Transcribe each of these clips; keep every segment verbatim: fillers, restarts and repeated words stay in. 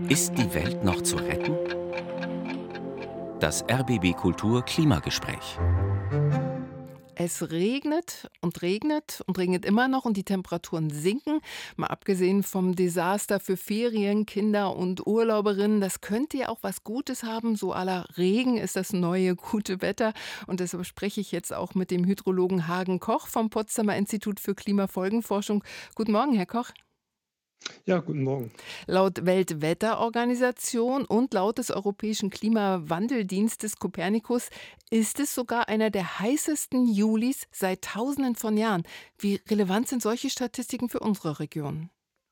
Ist die Welt noch zu retten? Das R B B Kultur Klimagespräch. Es regnet und regnet und regnet immer noch und die Temperaturen sinken. Mal abgesehen vom Desaster für Ferien, Kinder und Urlauberinnen, das könnte ja auch was Gutes haben. So à la Regen ist das neue gute Wetter. Und deshalb spreche ich jetzt auch mit dem Hydrologen Hagen Koch vom Potsdamer Institut für Klimafolgenforschung. Guten Morgen, Herr Koch. Ja, guten Morgen. Laut Weltwetterorganisation und laut des Europäischen Klimawandeldienstes Copernicus ist es sogar einer der heißesten Julis seit Tausenden von Jahren. Wie relevant sind solche Statistiken für unsere Region?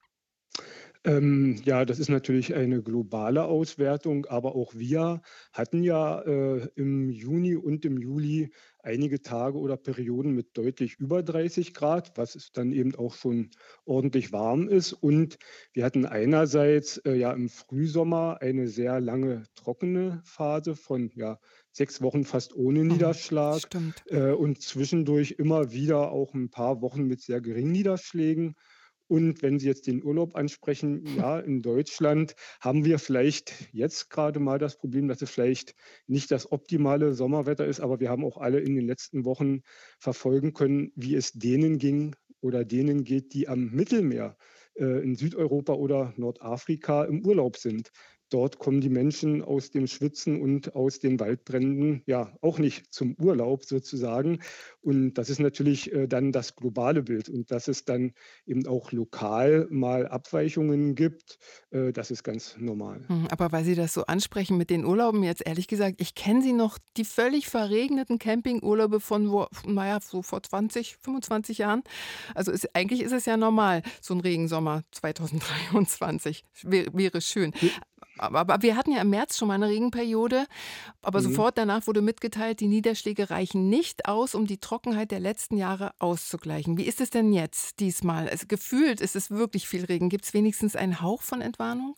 Ähm, ja, das ist natürlich eine globale Auswertung, aber auch wir hatten ja äh, im Juni und im Juli einige Tage oder Perioden mit deutlich über dreißig Grad, was es dann eben auch schon ordentlich warm ist. Und wir hatten einerseits äh, ja im Frühsommer eine sehr lange trockene Phase von ja, sechs Wochen fast ohne Mhm, Niederschlag stimmt. äh, und zwischendurch immer wieder auch ein paar Wochen mit sehr geringen Niederschlägen. Und wenn Sie jetzt den Urlaub ansprechen, ja, in Deutschland haben wir vielleicht jetzt gerade mal das Problem, dass es vielleicht nicht das optimale Sommerwetter ist, aber wir haben auch alle in den letzten Wochen verfolgen können, wie es denen ging oder denen geht, die am Mittelmeer äh, in Südeuropa oder Nordafrika im Urlaub sind. Dort kommen die Menschen aus dem Schwitzen und aus den Waldbränden ja auch nicht zum Urlaub sozusagen. Und das ist natürlich äh, dann das globale Bild. Und dass es dann eben auch lokal mal Abweichungen gibt, äh, das ist ganz normal. Hm, aber weil Sie das so ansprechen mit den Urlauben, jetzt ehrlich gesagt, ich kenne sie noch, die völlig verregneten Campingurlaube von, wo, naja, so vor zwanzig, fünfundzwanzig Jahren. Also ist, eigentlich ist es ja normal, so ein Regensommer zwanzig dreiundzwanzig. Wär, wäre schön. Aber, aber wir hatten ja im März schon mal eine Regenperiode, aber Mhm. sofort danach wurde mitgeteilt, die Niederschläge reichen nicht aus, um die Trockenheit der letzten Jahre auszugleichen. Wie ist es denn jetzt diesmal? Also gefühlt ist es wirklich viel Regen. Gibt es wenigstens einen Hauch von Entwarnung?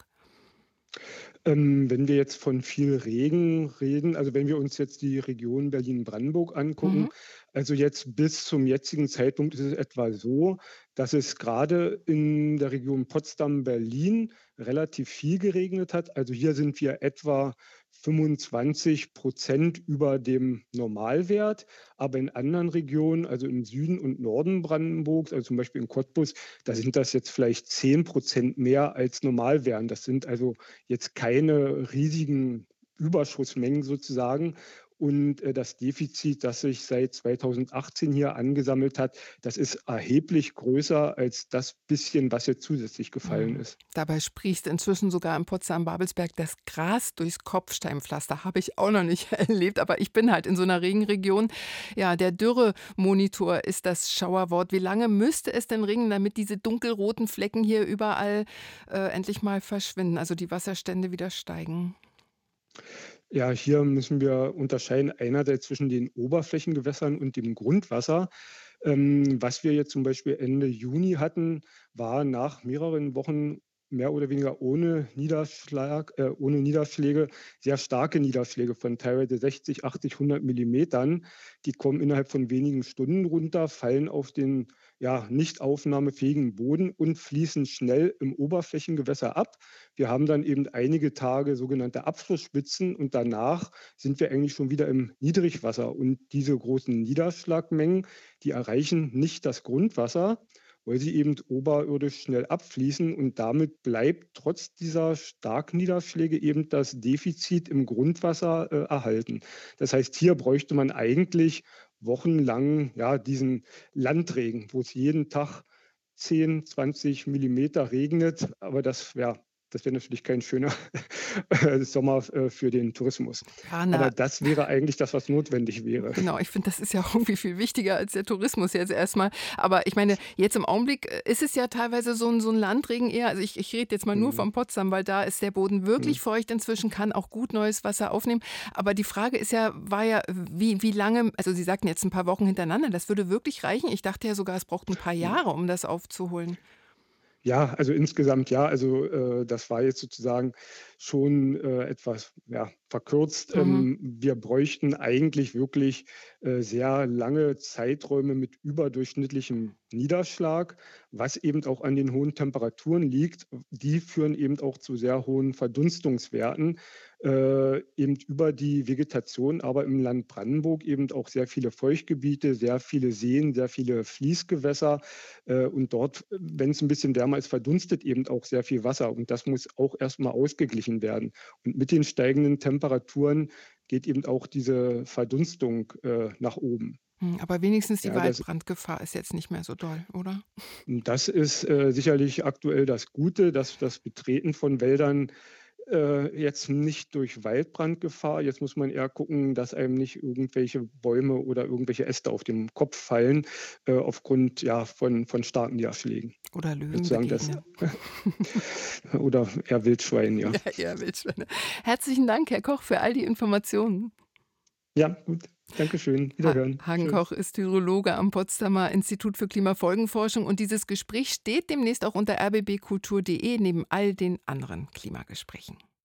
Ähm, wenn wir jetzt von viel Regen reden, also wenn wir uns jetzt die Region Berlin-Brandenburg angucken, Mhm. also jetzt bis zum jetzigen Zeitpunkt ist es etwa so, dass es gerade in der Region Potsdam-Berlin relativ viel geregnet hat. Also hier sind wir etwa fünfundzwanzig Prozent über dem Normalwert, aber in anderen Regionen, also im Süden und Norden Brandenburgs, also zum Beispiel in Cottbus, da sind das jetzt vielleicht zehn Prozent mehr als normal wären. Das sind also jetzt keine riesigen Überschussmengen sozusagen. Und äh, das Defizit, das sich seit zweitausendachtzehn hier angesammelt hat, das ist erheblich größer als das bisschen, was jetzt zusätzlich gefallen Mhm. ist. Dabei sprießt inzwischen sogar in Potsdam-Babelsberg das Gras durchs Kopfsteinpflaster. Habe ich auch noch nicht erlebt, aber ich bin halt in so einer Regenregion. Ja, der Dürremonitor ist das Schauerwort. Wie lange müsste es denn regnen, damit diese dunkelroten Flecken hier überall äh, endlich mal verschwinden, also die Wasserstände wieder steigen? Ja, hier müssen wir unterscheiden einerseits zwischen den Oberflächengewässern und dem Grundwasser. Ähm, was wir jetzt zum Beispiel Ende Juni hatten, war nach mehreren Wochen mehr oder weniger ohne Niederschlag, äh, ohne Niederschläge, sehr starke Niederschläge von teilweise sechzig, achtzig, hundert Millimetern. Die kommen innerhalb von wenigen Stunden runter, fallen auf den ja, nicht aufnahmefähigen Boden und fließen schnell im Oberflächengewässer ab. Wir haben dann eben einige Tage sogenannte Abflussspitzen und danach sind wir eigentlich schon wieder im Niedrigwasser. Und diese großen Niederschlagmengen, die erreichen nicht das Grundwasser, weil sie eben oberirdisch schnell abfließen und damit bleibt trotz dieser starken Niederschläge eben das Defizit im Grundwasser äh, erhalten. Das heißt, hier bräuchte man eigentlich wochenlang ja, diesen Landregen, wo es jeden Tag zehn, zwanzig Millimeter regnet, aber das, ja, das wäre natürlich kein schöner Sommer äh, für den Tourismus. Ja, Aber na, das wäre eigentlich das, was notwendig wäre. genau, ich finde, das ist ja auch irgendwie viel wichtiger als der Tourismus jetzt erstmal. Aber ich meine, jetzt im Augenblick äh, ist es ja teilweise so ein so 'n Landregen eher, also ich ich rede jetzt mal nur Mhm. von Potsdam, weil da ist der Boden Mhm. wirklich feucht inzwischen, kann auch gut neues Wasser aufnehmen. Aber die Frage ist ja war ja, wie wie lange, also Sie sagten jetzt ein paar Wochen hintereinander, das würde wirklich reichen? Ich dachte ja sogar, es braucht ein paar Mhm. Jahre, um das aufzuholen. Ja, also insgesamt ja. Also, äh, das war jetzt sozusagen schon, äh, etwas, ja, verkürzt. Mhm. Ähm, wir bräuchten eigentlich wirklich, äh, sehr lange Zeiträume mit überdurchschnittlichem Niederschlag, was eben auch an den hohen Temperaturen liegt. Die führen eben auch zu sehr hohen Verdunstungswerten, äh, eben über die Vegetation, aber im Land Brandenburg eben auch sehr viele Feuchtgebiete, sehr viele Seen, sehr viele Fließgewässer. Äh, und dort, wenn es ein bisschen wärmer ist, verdunstet eben auch sehr viel Wasser und das muss auch erst mal ausgeglichen werden. Und mit den steigenden Temperaturen geht eben auch diese Verdunstung, äh, nach oben. Hm, aber wenigstens die Ja, das Waldbrandgefahr ist jetzt nicht mehr so doll, oder? das ist, äh, sicherlich aktuell das Gute, dass das Betreten von Wäldern, äh, jetzt nicht durch Waldbrandgefahr, jetzt muss man eher gucken, dass einem nicht irgendwelche Bäume oder irgendwelche Äste auf den Kopf fallen, äh, aufgrund, ja, von von starken Niederschlägen. Oder Löwen Sozusagen das begegnen. oder eher Wildschwein, ja. Ja, eher Wildschweine. Herzlichen Dank, Herr Koch, für all die Informationen. Ja, gut. Dankeschön. Ha Wiederhören. Hagen Tschüss. Koch ist Hydrologe am Potsdamer Institut für Klimafolgenforschung und dieses Gespräch steht demnächst auch unter r b b kultur punkt d e neben all den anderen Klimagesprächen.